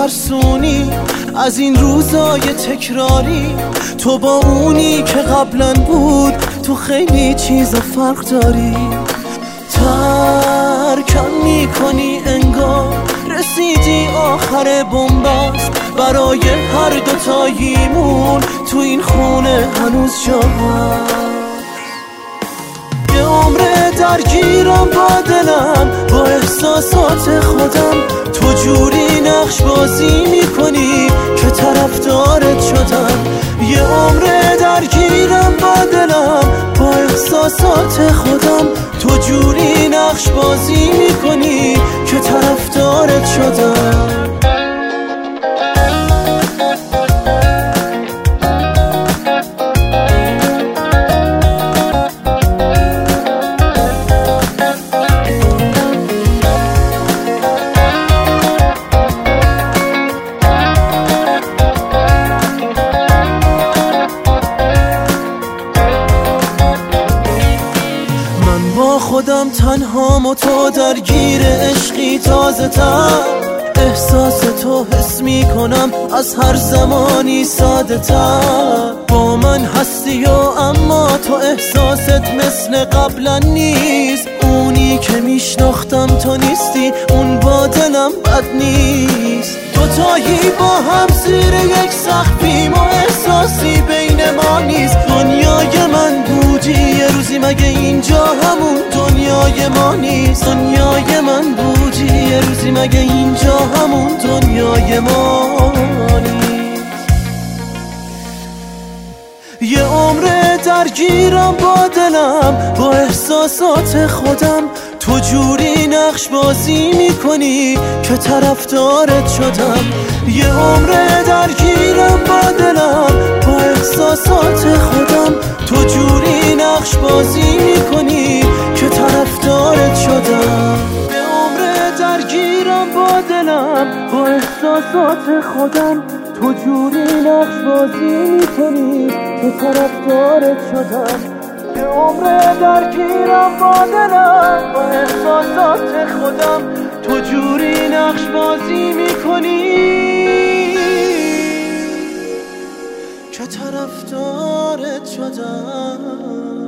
میترسونی از این روزای تکراری. تو با اونی که قبلا بود تو خیلی چیزا فرق داری. ترکم میکنی انگار رسیدی آخر بنبست. برای هر دوتاییمون تو این خونه هنوز جا هست. یه عمره درگیرم با دلم، با احساسات خودم. تو جوری نقش بازی میکنی که طرفدارت شدم. یه عمره درگیرم با دلم، با احساسات خودم. تو جوری نقش بازی میکنی که طرفدارت شدم. خودم تنهام و تو درگیر عشقی تازه تر. احساس تو حس می کنم از هر زمانی ساده تر. با من هستی و اما تو احساست مثل قبلا نیست. اونی که میشناختم تو نیستی، اون با دلم بد نیست. دوتایی با هم زیر یک سقفیم و احساسی بین ما نیست. دنیای من بودی یه روزی، مگه اینجا همون دنیای ما نیست؟ دنیای من بودی یه روزی، مگه اینجا همون دنیای ما نیست؟ یه عمره درگیرم با دلم، با احساسات خودم. تو جوری نقش بازی میکنی که طرفدارت شدم. یه عمره درگیرم با دلم، با احساسات خودم. تو جوری نقش بازی میکنی که طرفدارت شدم. یه عمره درگیرم با دلم، با احساسات خودم. تو جوری نقش بازی میکنی که طرفدارت شدم. یه عمره درگیرم با دلم، با احساسات خودم. تو جوری نقش بازی میکنی که طرفدارت شدم.